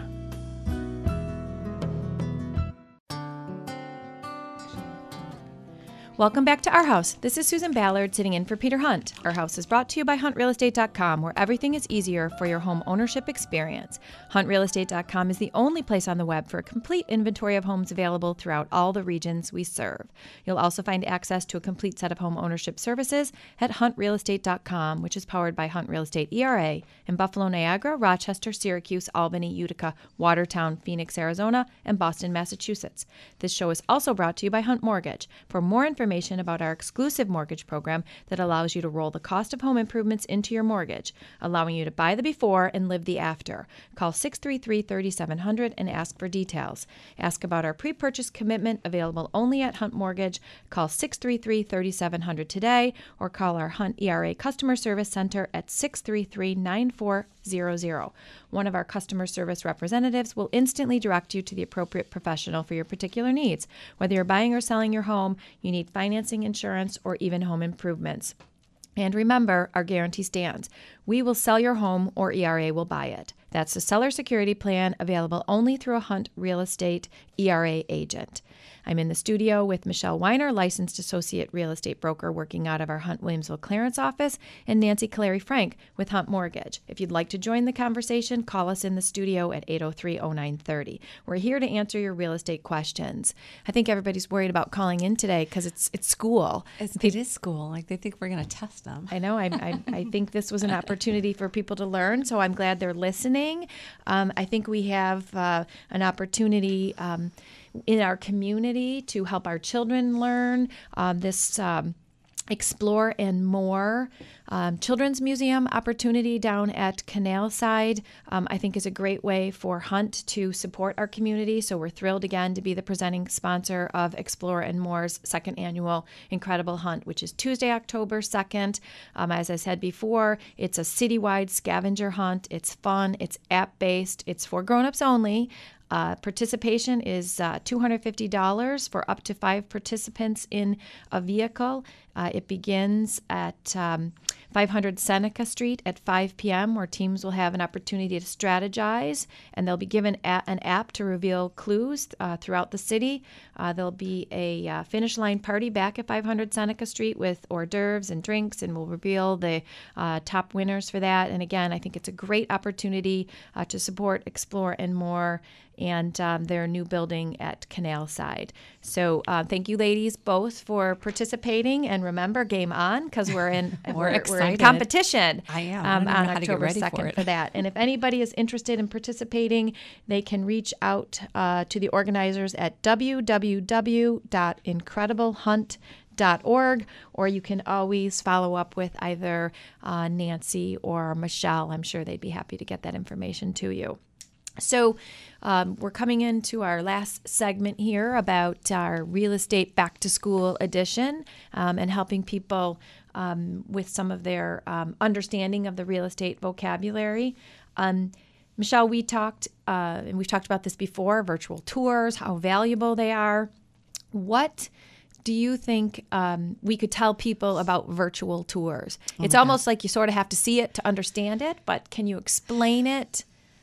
Speaker 3: Welcome back to Our House. This is Susan Ballard sitting in for Peter Hunt. Our House is brought to you by hunt real estate dot com, where everything is easier for your home ownership experience. hunt real estate dot com is the only place on the web for a complete inventory of homes available throughout all the regions we serve. You'll also find access to a complete set of home ownership services at hunt real estate dot com, which is powered by Hunt Real Estate E R A in Buffalo, Niagara, Rochester, Syracuse, Albany, Utica, Watertown, Phoenix, Arizona, and Boston, Massachusetts. This show is also brought to you by Hunt Mortgage. For more information about our exclusive mortgage program that allows you to roll the cost of home improvements into your mortgage, allowing you to buy the before and live the after. Call six three three, three seven zero zero and ask for details. Ask about our pre-purchase commitment available only at Hunt Mortgage. Call six three three, three seven zero zero today or call our Hunt E R A Customer Service Center at six three three, nine four zero zero. One of our customer service representatives will instantly direct you to the appropriate professional for your particular needs. Whether you're buying or selling your home, you need financing, insurance, or even home improvements. And remember, our guarantee stands. We will sell your home or E R A will buy it. That's a seller security plan available only through a Hunt Real Estate E R A agent. I'm in the studio with Michelle Weiner, licensed associate real estate broker working out of our Hunt Williamsville Clarence office, and Nancy Clary Frank with Hunt Mortgage. If you'd like to join the conversation, call us in the studio at eight oh three, oh nine three oh. We're here to answer your real estate questions. I think everybody's worried about calling in today because it's it's school.
Speaker 4: It's, it is school. Like they think we're going to test them.
Speaker 3: I know. I, I I think this was an opportunity for people to learn, so I'm glad they're listening. Um, I think we have uh, an opportunity um, in our community to help our children learn. Um, this um, Explore and More um, Children's Museum opportunity down at Canal Side, um, I think is a great way for Hunt to support our community. So we're thrilled again to be the presenting sponsor of Explore and More's second annual Incredible Hunt, which is Tuesday, October second. Um, as I said before, it's a citywide scavenger hunt. It's fun. It's app-based. It's for grown-ups only. Uh, participation is uh, two hundred fifty dollars for up to five participants in a vehicle. Uh, it begins at um, five hundred Seneca Street at five p.m., where teams will have an opportunity to strategize, and they'll be given a- an app to reveal clues uh, throughout the city. Uh, there'll be a uh, finish line party back at five hundred Seneca Street with hors d'oeuvres and drinks, and we'll reveal the uh, top winners for that. And again, I think it's a great opportunity uh, to support Explore and More and um, their new building at Canal Side. So uh, thank you, ladies, both for participating. And remember, game on, because we're in
Speaker 4: we're,
Speaker 3: we're,
Speaker 4: excited.
Speaker 3: we're in competition.
Speaker 4: I am.
Speaker 3: Um,
Speaker 4: I don't
Speaker 3: on
Speaker 4: know how to get
Speaker 3: October
Speaker 4: ready
Speaker 3: second
Speaker 4: for, it.
Speaker 3: for that. And if anybody is interested in participating, they can reach out uh, to the organizers at w w w dot incredible hunt dot org, or you can always follow up with either uh, Nancy or Michelle. I'm sure they'd be happy to get that information to you. So um, we're coming into our last segment here about our real estate back to school edition um, and helping people um, with some of their um, understanding of the real estate vocabulary. Um, Michelle, we talked, uh, and we've talked about this before, virtual tours, how valuable they are. What do you think um, we could tell people about virtual tours?
Speaker 4: Oh
Speaker 3: it's almost like you sort of have to see it to understand it, but can you explain it?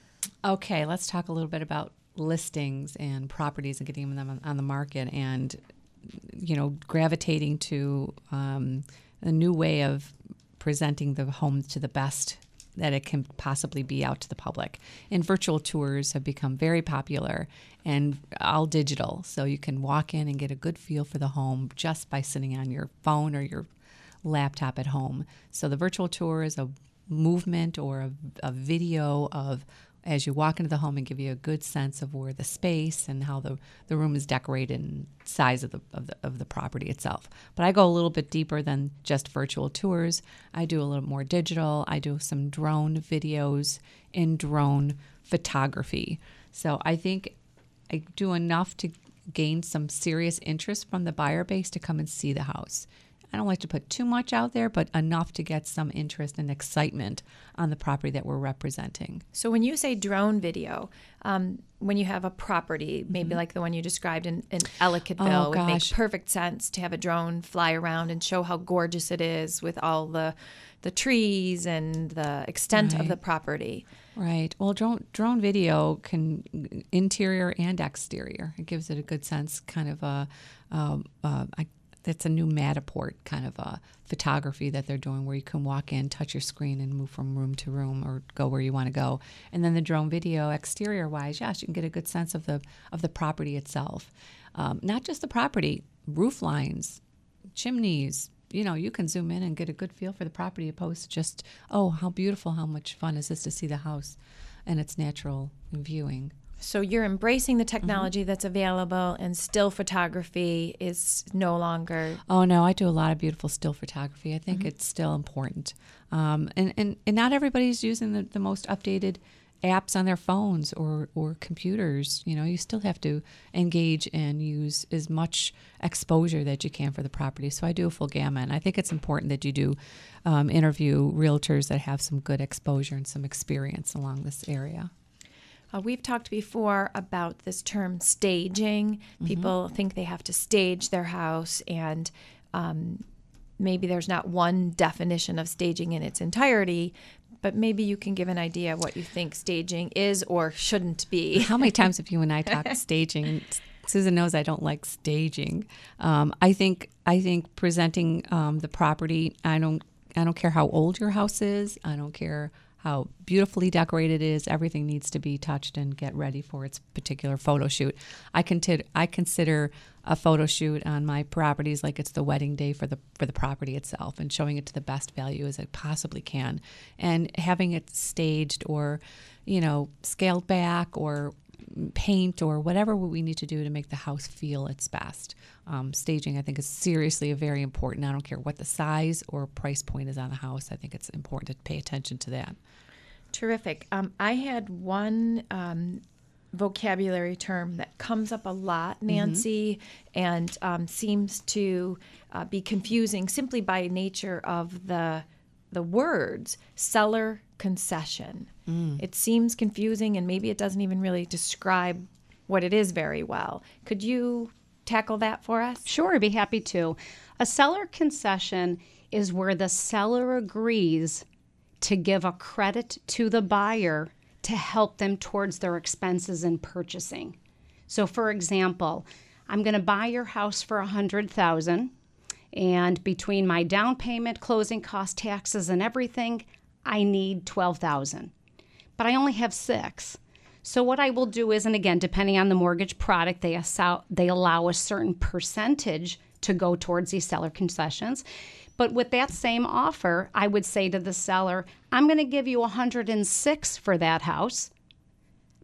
Speaker 4: Okay, let's talk a little bit about listings and properties and getting them on, on the market, and you know, gravitating to um, a new way of presenting the home to the best that it can possibly be out to the public. And virtual tours have become very popular and all digital, so you can walk in and get a good feel for the home just by sitting on your phone or your laptop at home. So the virtual tour is a movement or a, a video of as you walk into the home and give you a good sense of where the space and how the, the room is decorated and size of the, of the of the property itself. But I go a little bit deeper than just virtual tours. I do a little more digital. I do some drone videos and drone photography. So I think I do enough to gain some serious interest from the buyer base to come and see the house. I don't like to put too much out there, but enough to get some interest and excitement on the property that we're representing.
Speaker 3: So when you say drone video, um, when you have a property, maybe mm-hmm. like the one you described in, in Ellicottville,
Speaker 4: oh,
Speaker 3: it would make
Speaker 4: gosh.
Speaker 3: perfect sense to have a drone fly around and show how gorgeous it is with all the the trees and the extent
Speaker 4: Right.
Speaker 3: of the property.
Speaker 4: Right. Well, drone drone video can interior and exterior. It gives it a good sense, kind of a. Um, uh, I, That's a new Matterport kind of a photography that they're doing, where you can walk in, touch your screen, and move from room to room or go where you want to go. And then the drone video, exterior-wise, yes, you can get a good sense of the of the property itself. Um, not just the property, roof lines, chimneys. You know, you can zoom in and get a good feel for the property, opposed to just, oh, how beautiful, how much fun is this to see the house and its natural viewing.
Speaker 3: So you're embracing the technology mm-hmm. that's available, and still photography is no longer.
Speaker 4: Oh no, I do a lot of beautiful still photography. I think
Speaker 3: Mm-hmm.
Speaker 4: it's still important, um, and, and and not everybody's using the, the most updated apps on their phones or or computers. You know, you still have to engage and use as much exposure that you can for the property. So I do a full gamut, and I think it's important that you do um, interview realtors that have some good exposure and some experience along this area.
Speaker 3: Uh, we've talked before about this term staging. Mm-hmm. People think they have to stage their house, and um, maybe there's not one definition of staging in its entirety, but maybe you can give an idea of what you think staging is or shouldn't be.
Speaker 4: How many times have you and I talked staging? Susan knows I don't like staging. Um, I think I think presenting um, the property. I don't I don't care how old your house is. I don't care how beautifully decorated it is. Everything needs to be touched and get ready for its particular photo shoot. I consider I consider a photo shoot on my properties like it's the wedding day for the for the property itself, and showing it to the best value as it possibly can, and having it staged or, you know, scaled back or paint or whatever we need to do to make the house feel its best. Um, staging, I think, is seriously very important. I don't care what the size or price point is on the house. I think it's important to pay attention to that.
Speaker 3: Terrific. Um, I had one um, vocabulary term that comes up a lot, Nancy, mm-hmm. and um, seems to uh, be confusing simply by nature of the the words, seller concession. Mm. It seems confusing, and maybe it doesn't even really describe what it is very well. Could you tackle that for us?
Speaker 5: Sure, I'd be happy to. A seller concession is where the seller agrees to give a credit to the buyer to help them towards their expenses in purchasing. So for example, I'm going to buy your house for one hundred thousand dollars, and between my down payment, closing cost, taxes, and everything, I need twelve thousand dollars. But I only have six. So what I will do is, and again, depending on the mortgage product, they allow, they allow a certain percentage to go towards these seller concessions. But with that same offer, I would say to the seller, I'm going to give you one hundred six for that house,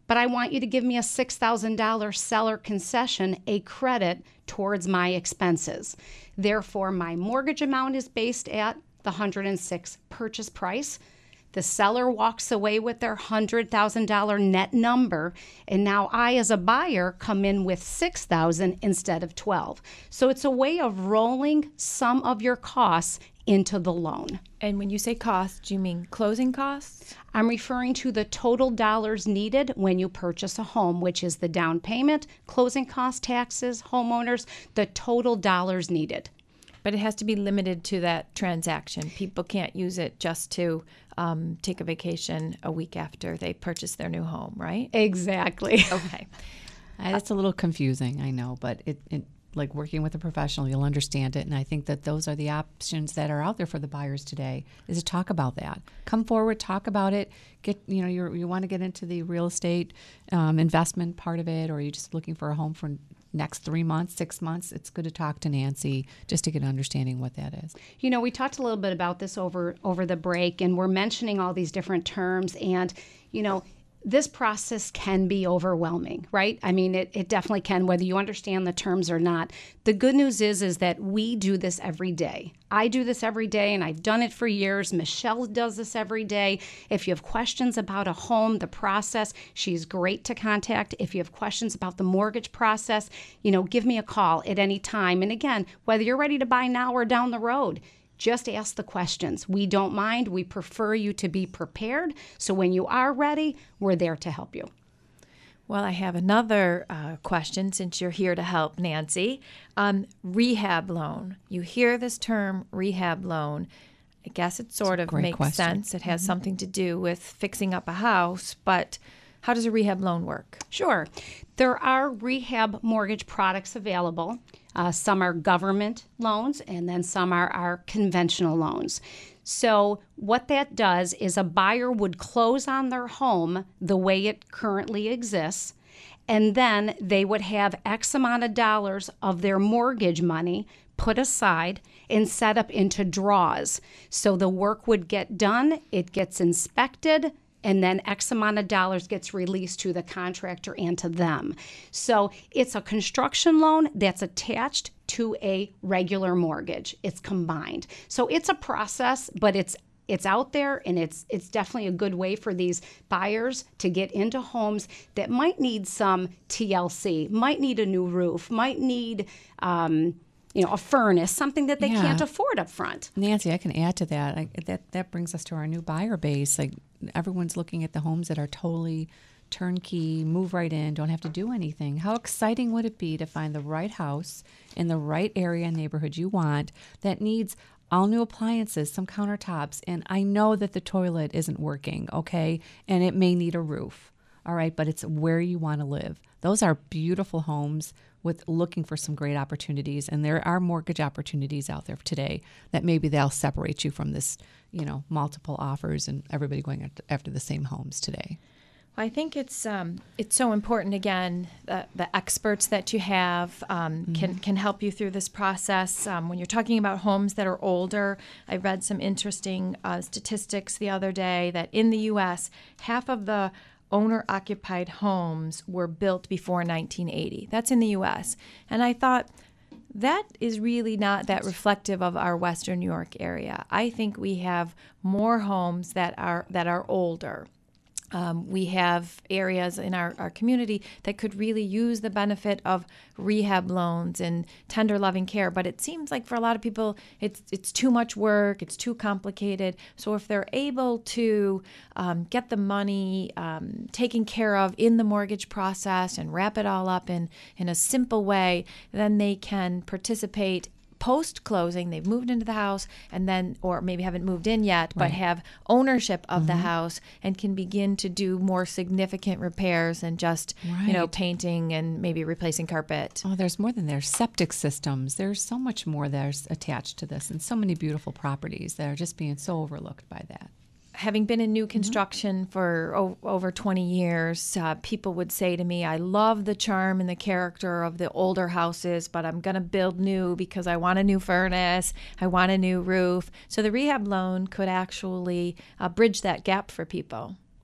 Speaker 5: but I want you to give me a six thousand dollars seller concession, a credit towards my expenses. Therefore, my mortgage amount is based at the one hundred six purchase price. The seller walks away with their one hundred thousand dollars net number, and now I, as a buyer, come in with six thousand dollars instead of twelve. So it's a way of rolling some of your costs into the loan.
Speaker 3: And when you say costs, do you mean closing costs?
Speaker 5: I'm referring to the total dollars needed when you purchase a home, which is the down payment, closing cost, taxes, homeowners, the total dollars needed.
Speaker 3: But it has to be limited to that transaction. People can't use it just to um, take a vacation a week after they purchase their new home, right?
Speaker 5: Exactly.
Speaker 3: Okay.
Speaker 4: Uh, It's a little confusing, I know, but it, it like working with a professional, you'll understand it. And I think that those are the options that are out there for the buyers today, is to talk about that. Come forward, talk about it. Get, you know, you you want to get into the real estate um, investment part of it, or you're just looking for a home for next three months, six months. It's good to talk to Nancy just to get an understanding what that is.
Speaker 5: You know, we talked a little bit about this over over the break, and we're mentioning all these different terms, and, you know, this process can be overwhelming, right? I mean, it, it definitely can, whether you understand the terms or not. The good news is, is that we do this every day. I do this every day, and I've done it for years. Michelle does this every day. If you have questions about a home, the process, she's great to contact. If you have questions about the mortgage process, you know, give me a call at any time. And again, whether you're ready to buy now or down the road, just ask the questions. We don't mind. We prefer you to be prepared. So when you are ready, we're there to help you.
Speaker 3: Well, I have another uh, question since you're here to help, Nancy. Um, rehab loan. You hear this term, rehab loan. I guess it sort of makes
Speaker 4: question.
Speaker 3: sense. It has mm-hmm. something to do with fixing up a house, but how does a rehab loan work?
Speaker 5: Sure. There are rehab mortgage products available. Uh, some are government loans, and then some are, are conventional loans. So what that does is a buyer would close on their home the way it currently exists, and then they would have X amount of dollars of their mortgage money put aside and set up into draws. So the work would get done, it gets inspected, and then X amount of dollars gets released to the contractor and to them. So it's a construction loan that's attached to a regular mortgage. It's combined. So it's a process, but it's it's out there, and it's it's definitely a good way for these buyers to get into homes that might need some T L C, might need a new roof, might need um, you know, a furnace, something that they
Speaker 4: Yeah.
Speaker 5: can't afford up front.
Speaker 4: Nancy, I can add to that. I, that that brings us to our new buyer base. Like, everyone's looking at the homes that are totally turnkey, move right in, don't have to do anything. How exciting would it be to find the right house in the right area and neighborhood you want that needs all new appliances, some countertops, and I know that the toilet isn't working, okay, and it may need a roof, all right, but it's where you want to live. Those are beautiful homes with looking for some great opportunities, and there are mortgage opportunities out there today that maybe they'll separate you from this, you know, multiple offers and everybody going after the same homes today.
Speaker 3: I think it's um, it's so important. Again, the, the experts that you have um, mm-hmm. can can help you through this process. Um, when you're talking about homes that are older, I read some interesting uh, statistics the other day that in the U S, half of the owner-occupied homes were built before nineteen eighty. That's in the U S. And I thought, that is really not that reflective of our Western New York area. I think we have more homes that are that are older. Um, we have areas in our, our community that could really use the benefit of rehab loans and tender loving care. But it seems like for a lot of people, it's it's too much work, it's too complicated. So if they're able to um, get the money um, taken care of in the mortgage process and wrap it all up in, in a simple way, then they can participate post-closing. They've moved into the house and then, or maybe haven't moved in yet, but
Speaker 4: Right.
Speaker 3: have ownership of
Speaker 4: Mm-hmm.
Speaker 3: the house and can begin to do more significant repairs than just, you know,
Speaker 4: Right.
Speaker 3: painting and maybe replacing carpet.
Speaker 4: Oh, there's more than there's septic systems. There's so much more that's attached to this, and so many beautiful properties that are just being so overlooked by that.
Speaker 3: Having been in new construction for o- over twenty years, uh, people would say to me, I love the charm and the character of the older houses, but I'm going to build new because I want a new furnace, I want a new roof. So the rehab loan could actually uh, bridge that gap for people.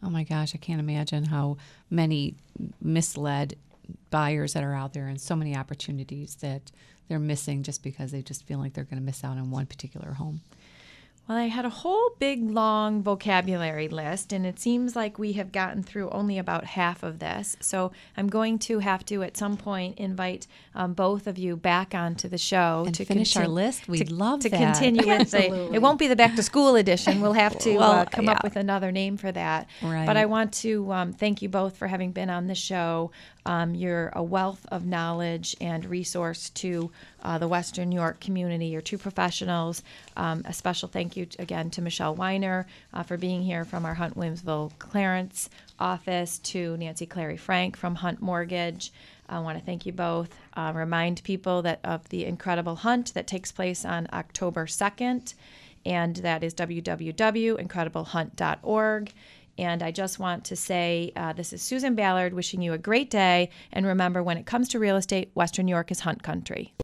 Speaker 4: Oh my gosh, I can't imagine how many misled buyers that are out there and so many opportunities that they're missing just because they just feel like they're going to miss out on one particular home.
Speaker 3: Well, I had a whole big, long vocabulary list, and it seems like we have gotten through only about half of this. So I'm going to have to, at some point, invite um, both of you back onto the show
Speaker 4: And
Speaker 3: to
Speaker 4: finish our
Speaker 3: contin-
Speaker 4: list. We'd
Speaker 3: to,
Speaker 4: love
Speaker 3: to
Speaker 4: that.
Speaker 3: continue with the.
Speaker 5: Absolutely.
Speaker 3: It won't be the back to school edition. We'll have to
Speaker 4: Well,
Speaker 3: uh, come up
Speaker 4: yeah.
Speaker 3: with another name for that.
Speaker 4: Right.
Speaker 3: But I want to um, thank you both for having been on the show. Um, you're a wealth of knowledge and resource to uh, the Western New York community. You're two professionals. Um, a special thank you t- again to Michelle Weiner uh, for being here from our Hunt Williamsville Clarence office, to Nancy Clary Frank from Hunt Mortgage. I want to thank you both. Uh, remind people that of the incredible hunt that takes place on October second, and that is w w w dot incredible hunt dot org. And I just want to say uh, this is Susan Ballard wishing you a great day. And remember, when it comes to real estate, Western New York is hunt country.